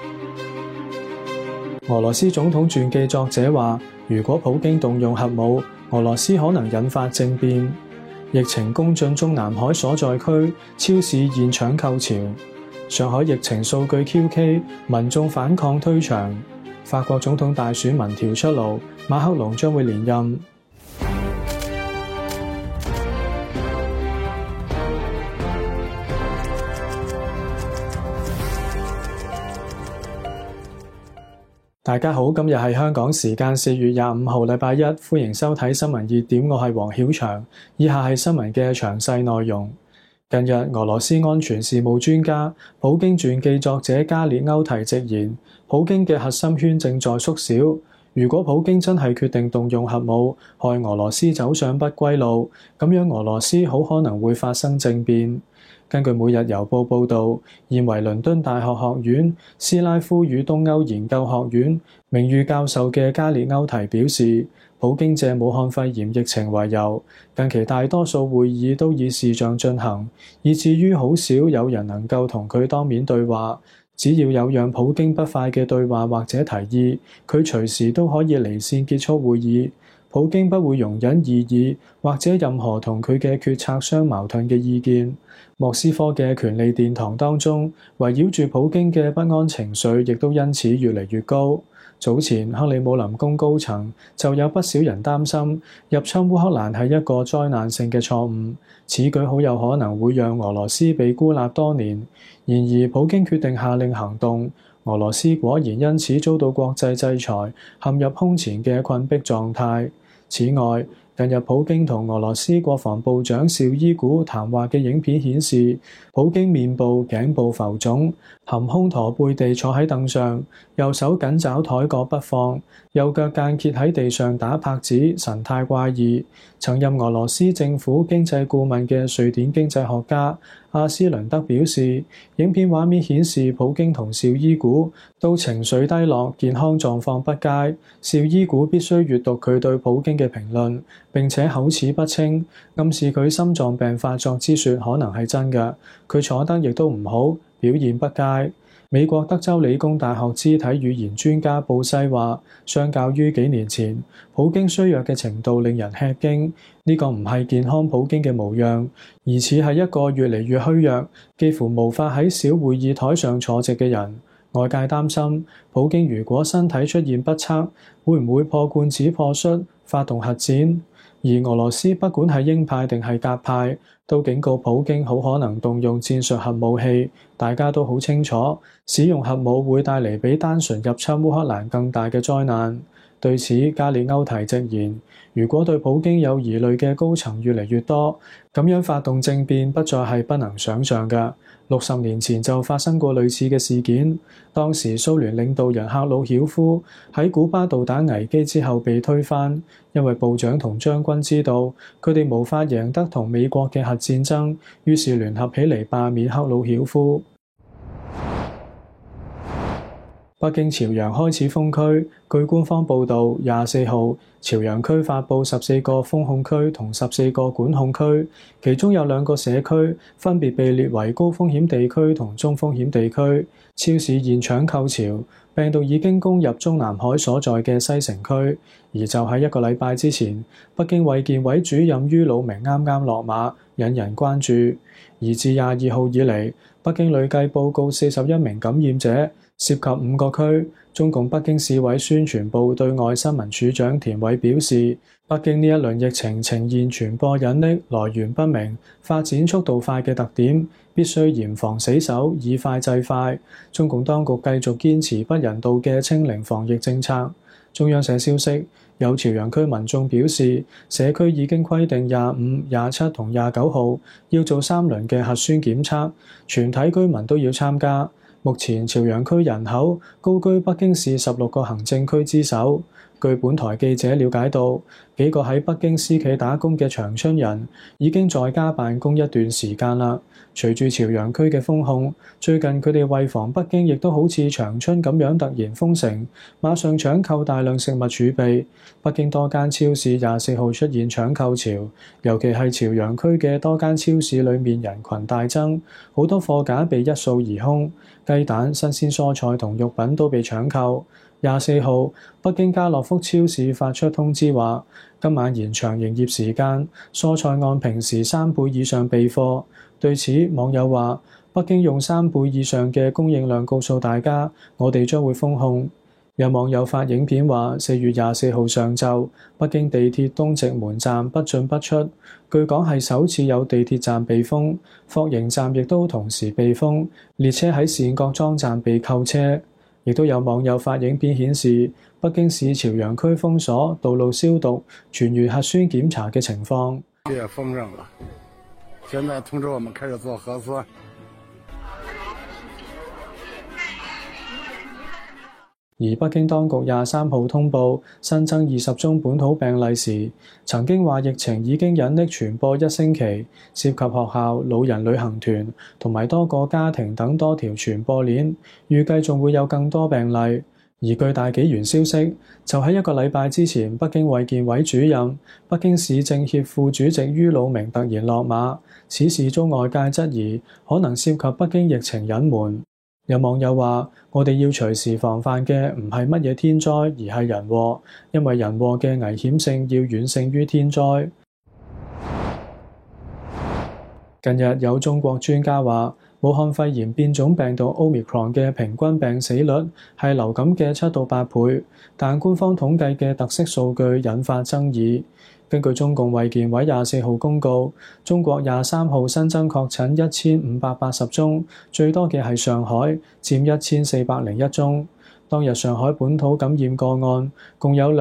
俄羅斯總統傳記作者話，如果普京動用核武，俄羅斯可能引發政變。疫情攻進中南海所在區，超市現搶購潮。上海疫情數據 QK， 民眾反抗推牆。法國總統大選民調出爐，馬克龍將會連任。大家好，今日係香港時間4月25號禮拜一，歡迎收睇新聞熱點，我係黃曉翔。以下係新聞嘅詳細內容。近日，俄羅斯安全事務專家、普京傳記作者加列歐提直言，普京嘅核心圈正在縮小。如果普京真係決定動用核武，害俄羅斯走上不歸路，咁樣俄羅斯好可能會發生政變。根據每日郵報報導，現為倫敦大學學院斯拉夫與東歐研究學院名譽教授嘅加列歐提表示，普京借武漢肺炎疫情為由，近期大多數會議都以視像進行，以至於好少有人能夠同佢當面對話。只要有讓普京不快嘅對話或者提議，佢隨時都可以離線結束會議。普京不會容忍異議或者任何同佢嘅決策相矛盾嘅意見。莫斯科嘅權力殿堂當中，圍繞住普京嘅不安情緒亦都因此越嚟越高。早前克里姆林宮高層就有不少人擔心入侵烏克蘭係一個災難性嘅錯誤，此舉好有可能會讓俄羅斯被孤立多年。然而普京決定下令行動，俄羅斯果然因此遭到國際制裁，陷入空前嘅困迫狀態。此外，近日普京同俄羅斯國防部長紹伊古談話嘅影片顯示，普京面部、頸部浮腫，含胸駝背地坐喺凳上，右手緊抓台角不放，右腳間歇喺地上打拍子，神態怪異。曾任俄羅斯政府經濟顧問嘅瑞典經濟學家阿斯倫德表示，影片畫面顯示普京同紹伊古都情緒低落，健康狀況不佳。紹伊古必須閱讀佢對普京嘅評論，並且口齒不清，暗示佢心臟病發作之說可能係真嘅。佢坐得亦都唔好，表現不佳。美國德州理工大學肢體語言專家布西話，相較於幾年前，普京衰弱嘅程度令人吃驚。呢個唔係健康普京嘅模樣，而似係一個越嚟越虛弱，幾乎無法喺小會議台上坐直嘅人。外界擔心，普京如果身體出現不測，會唔會破罐子破摔，發動核戰？而俄羅斯不管係鷹派定係鴿派，都警告普京好可能動用戰術核武器。大家都好清楚，使用核武會帶嚟比單純入侵烏克蘭更大嘅災難。對此，加列歐提直言，如果對普京有疑慮嘅高層越嚟越多，咁樣發動政變不再係不能想像嘅。60年前就發生過類似嘅事件，當時蘇聯領導人赫魯曉夫喺古巴導彈危機之後被推翻，因為部長同將軍知道佢哋無法贏得同美國嘅核戰爭，於是聯合起嚟罷免赫魯曉夫。北京朝陽開始封區，據官方報導，24號朝陽區發布14個封控區同14個管控區，其中有2個社區分別被列為高風險地區同中風險地區。超市現搶購潮，病毒已經攻入中南海所在嘅西城區。而就喺1個禮拜之前，北京衛健委主任于魯明啱啱落馬，引人關注。而自22號以嚟，北京累計報告41名感染者，涉及5個區。中共北京市委宣傳部對外新聞處長田偉表示，北京呢一輪疫情呈現傳播隱匿、來源不明、發展速度快嘅特點，必須嚴防死守，以快制快。中共當局繼續堅持不人道嘅清零防疫政策。中央社消息，有朝陽區民眾表示，社區已經規定25、27同29號要做3輪嘅核酸檢測，全體居民都要參加。目前朝陽區人口高居北京市16個行政區之首。 據本台記者了解到，幾個喺北京私企打工嘅長春人已經在家辦公一段時間啦。隨住朝陽區嘅封控，最近佢哋為防北京亦都好似長春咁樣突然封城，馬上搶購大量食物儲備。北京多間超市24號出現搶購潮，尤其係朝陽區嘅多間超市裏面人群大增，好多貨架被一掃而空，雞蛋、新鮮蔬菜同肉品都被搶購。24號，北京家樂福超市發出通知話，今晚延長營業時間，蔬菜按平時3倍以上備貨。對此，網友話：北京用3倍以上嘅供應量告訴大家，我哋將會封控。有網友發影片話，4月24號上晝，北京地鐵東直門站不進不出，據講係首次有地鐵站被封，霍營站亦都同時被封，列車喺善角莊站被扣車。亦都有網友發影片顯示，北京市朝陽區封鎖、道路消毒、全員核酸檢查嘅情況。 也封上了，現在通知我們開始做核酸。 而北京當局23號通報新增20宗本土病例時，曾經話疫情已經隱匿傳播1星期，涉及學校、老人旅行團同埋多個家庭等多條傳播鏈，預計仲會有更多病例。而據大紀元消息，就喺1個禮拜之前，北京衛健委主任、北京市政協副主席于魯明突然落馬，此事遭外界質疑可能涉及北京疫情隱瞞。有網友話：我哋要隨時防範嘅唔係乜嘢天災，而係人禍，因為人禍嘅危險性要遠勝於天災。近日有中國專家話，武漢肺炎變種病毒 Omicron 嘅平均病死率係流感嘅7到8倍，但官方統計嘅特色數據引發爭議。根據中共衛健委24號公告，中國23號新增確診1580宗，最多嘅係上海，佔1401宗。當日上海本土感染個案共有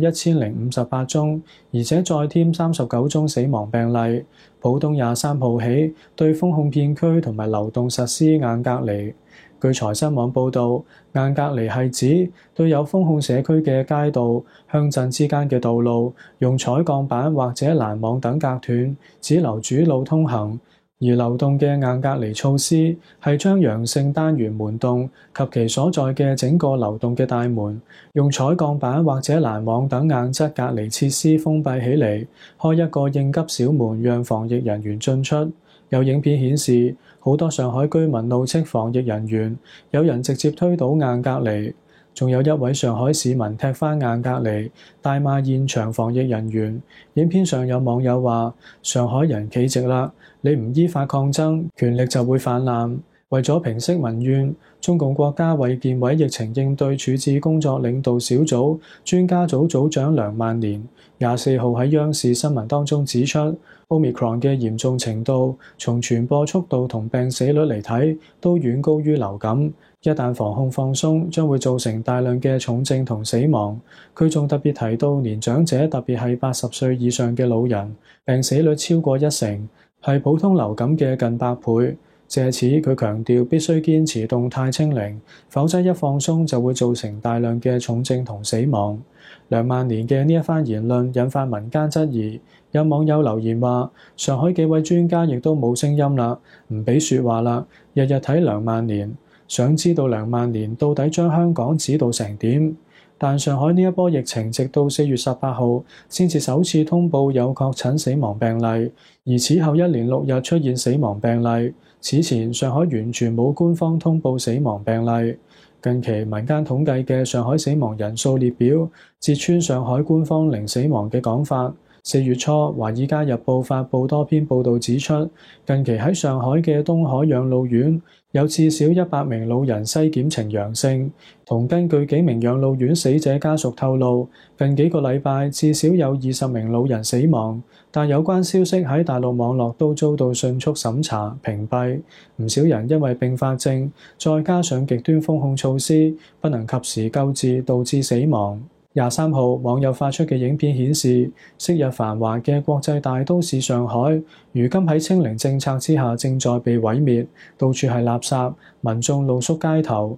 21058宗，而且再添39宗死亡病例。浦東23號起對封控片區同埋流動實施硬隔離。據財新網報導，硬隔離係指對有封控社區嘅街道、鄉鎮之間嘅道路用彩鋼板或者欄網等隔斷，只留主路通行。而流動嘅硬隔離措施係將陽性單元門洞及其所在嘅整個流動嘅大門，用彩鋼板或者欄網等硬質隔離設施封閉起嚟，開一個應急小門，讓防疫人員進出。有影片顯示，好多上海居民怒斥防疫人員，有人直接推倒硬隔離，仲有一位上海市民踢翻硬隔離，大罵現場防疫人員。影片上有網友話：上海人企直啦，你唔依法抗爭，權力就會泛濫。為咗平息民怨，中共國家衛健委疫情應對處置工作領導小組專家組組長梁萬年24號喺央視新聞當中指出，Omicron 嘅嚴重程度，從傳播速度同病死率嚟睇，都遠高於流感。一旦防控放鬆，將會造成大量嘅重症同死亡。佢仲特別提到，年長者特別係80歲以上嘅老人，病死率超過1成，係普通流感嘅近100倍。藉此，佢強調必須堅持動態清零，否則一放鬆就會造成大量嘅重症同死亡。梁萬年嘅呢一番言論引發民間質疑，有網友留言話：上海幾位專家亦都冇聲音啦，唔俾説話啦，日日睇梁萬年，想知道梁萬年到底將香港指導成點？但上海呢一波疫情直到4月18號先至首次通報有確診死亡病例，而此後一連6日出現死亡病例。此前上海完全冇官方通報死亡病例。近期民間統計嘅上海死亡人數列表揭穿上海官方零死亡嘅講法。4月初，《華爾街日報》發布多篇報導指出，近期喺上海嘅東海養老院有至少100名老人篩檢呈陽性，同根據幾名養老院死者家屬透露，近幾個禮拜至少有20名老人死亡。但有關消息喺大陸網絡都遭到迅速審查屏蔽，唔少人因為併發症，再加上極端封控措施，不能及時救治，導致死亡。23號，網友發出嘅影片顯示，昔日繁華嘅國際大都市上海，如今喺清零政策之下正在被毀滅，到處係垃圾，民眾露宿街頭。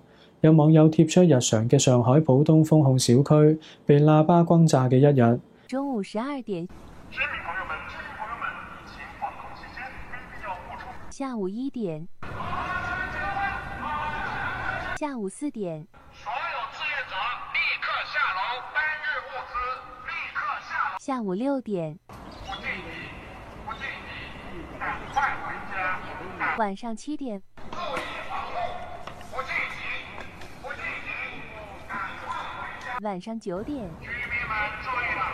有網友貼出日常嘅上海浦東封控小區被喇叭轟炸嘅一日。 中午12點。下午1點。下午4點。所有志願者立刻下樓搬運物資，立刻下樓。下午6點。不敬禮，趕快回家。晚上7點。注意防護，不敬禮，趕快回家。晚上9點。居民們注意了，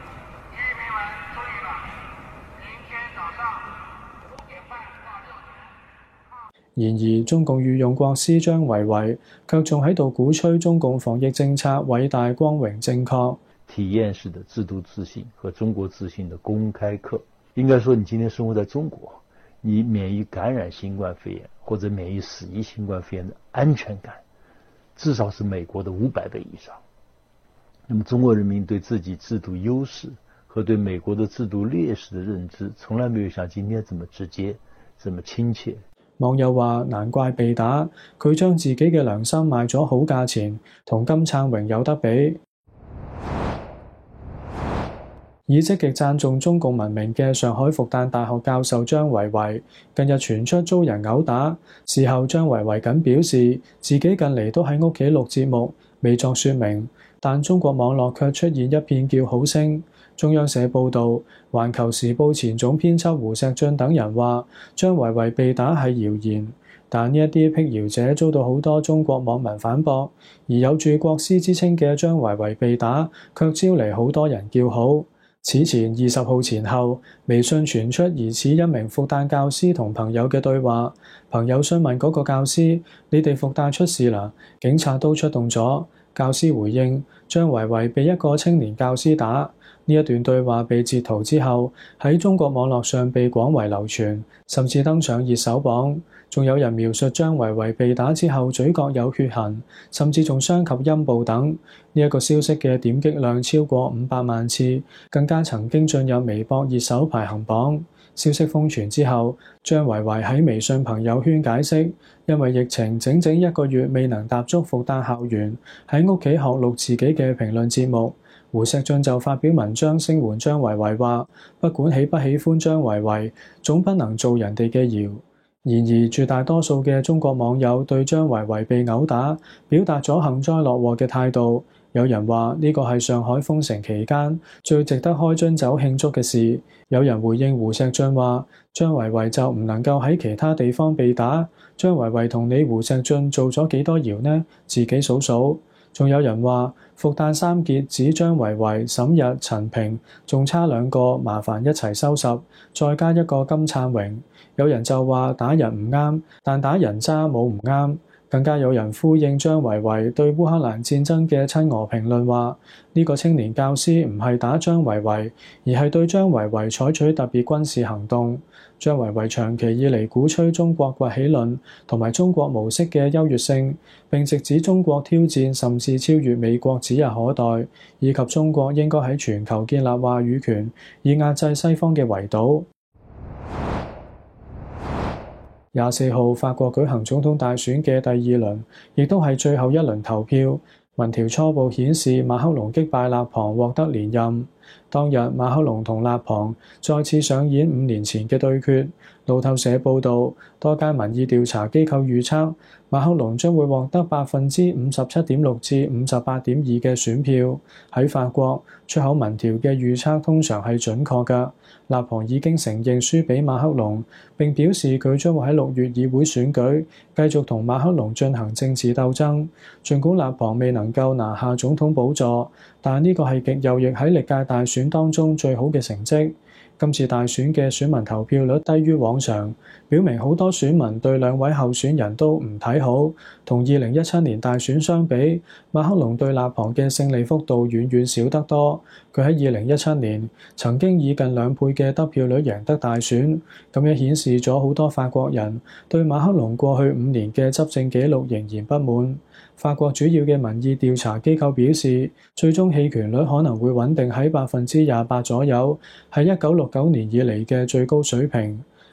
明天早上5點半到6點。 然而，中共御用國師張維維卻仲喺度鼓吹中共防疫政策偉大、光榮、正確。 體驗式的制度自信和中國自信的公開課，應該說你今天生活在中國，你免於感染新冠肺炎或者免於死於新冠肺炎的安全感，至少是美國的500倍以上。那麼中國人民對自己制度優勢和對美國的制度劣勢的認知，從來沒有像今天這麼直接、這麼親切。 網友話：難怪被打，佢將自己嘅良心賣咗好價錢，同金燦榮有得比。以積極讚頌中共文明嘅上海復旦大學教授張維維，近日傳出遭人毆打。事後張維維僅表示，自己近嚟都喺屋企錄節目，未作説明。但中國網絡卻出現一片叫好聲。中央社報導，環球時報前總編輯胡錫進等人話，張維維被打係謠言。但呢一啲闢謠者遭到好多中國網民反駁，而有住國師之稱嘅張維維被打，卻招嚟好多人叫好。此前20號前後，微信傳出疑似一名復旦教師同朋友嘅對話。朋友詢問嗰個教師：你哋復旦出事啦，警察都出動咗。教師回應：張維維被一個青年教師打。呢一段對話被截圖之後，喺中國網絡上被廣為流傳，甚至登上熱搜榜。仲有人描述張維維被打之後嘴角有血痕，甚至仲傷及陰部等。呢一個消息嘅點擊量超過500萬次，更加曾經進入微博熱搜排行榜。消息瘋傳之後，張維維喺微信朋友圈解釋，因為疫情整整1個月未能踏足復旦校園，喺屋企學錄自己嘅評論節目。胡錫進就發表文章聲援張維維，話不管喜不喜歡張維維，總不能做人哋嘅謠。然而，絕大多數嘅中國網友對張維維被毆打表達咗幸災樂禍嘅態度。有人話呢個係上海封城期間最值得開樽酒慶祝嘅事。有人回應胡錫進話：張維維就唔能夠喺其他地方被打。張維維同你胡錫進做咗幾多謠呢？自己數數。仲有人話復旦三傑指張維維、沈日、陳平，仲差2個，麻煩一齊收拾，再加一個金燦榮。有人就話打人唔啱，但打人渣冇唔啱。更加有人呼應張維維對烏克蘭戰爭嘅親俄評論，話呢個青年教師唔係打張維維，而係對張維維採取特別軍事行動。張維維長期以嚟鼓吹中國崛起論同埋中國模式嘅優越性，並直指中國挑戰甚至超越美國指日可待，以及中國應該喺全球建立話語權，以壓制西方嘅圍堵。24號法國舉行總統大選嘅第2輪，亦都係最後一輪投票。民調初步顯示馬克龍擊敗勒龐獲得連任。當日馬克龍同勒龐再次上演5年前嘅對決。路透社報導，多間民意調查機構預測馬克龍將會獲得57.6%至58.2%嘅選票。喺法國，出口民調嘅預測通常係準確㗎。勒龐已經承認輸俾馬克龍，並表示佢將會喺6月議會選舉繼續同馬克龍進行政治鬥爭。儘管勒龐未能夠拿下總統寶座，但呢個係極右翼喺歷屆大選當中最好嘅成績。今次大選嘅選民投票率低於往常，表明好多選民對2位候選人都唔睇好。同2017年大選相比，馬克龍對勒龐嘅勝利幅度遠遠少得多。佢喺2017年曾經以近2倍嘅得票率贏得大選，咁樣顯示咗好多法國人對馬克龍過去5年嘅執政紀錄仍然不滿。法國主要嘅民意調查機構表示，最終棄權率可能會穩定喺28%左右，係1969年以嚟嘅最高水平。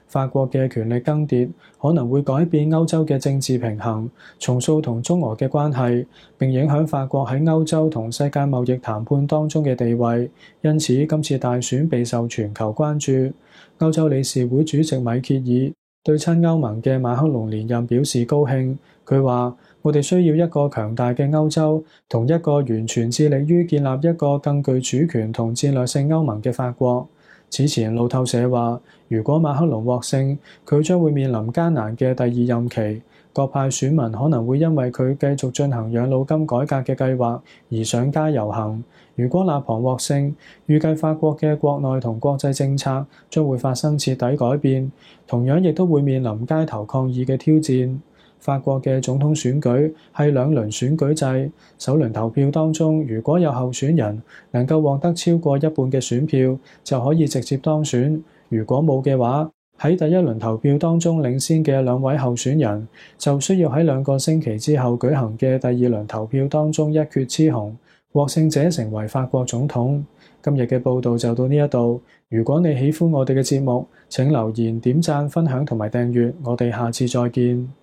法國嘅權力更迭可能會改變歐洲嘅政治平衡，重塑同中俄嘅關係，並影響法國喺歐洲同世界貿易談判當中嘅地位。因此，今次大選備受全球關注。歐洲理事會主席米歇爾對親歐盟嘅馬克龍連任表示高興。佢話：我哋需要一個強大嘅歐洲，同一個完全致力於建立一個更具主權同戰略性歐盟嘅法國。此前路透社話，如果馬克龍獲勝，佢將會面臨艱難嘅第二任期。各派選民可能會因為佢繼續進行養老金改革嘅計劃而上街遊行。如果勒龐獲勝，預計法國嘅國內同國際政策將會發生徹底改變，同樣亦都會面臨街頭抗議嘅挑戰。法國嘅總統選舉係兩輪選舉制，首輪投票當中，如果有候選人能夠獲得超過一半嘅選票，就可以直接當選。如果冇嘅話，喺第一輪投票當中領先嘅兩位候選人，就需要喺2個星期之後舉行嘅第二輪投票當中一決雌雄，獲勝者成為法國總統。今日嘅報導就到呢一度。如果你喜歡我哋嘅節目，請留言、點讚、分享同埋訂閱。我哋下次再見。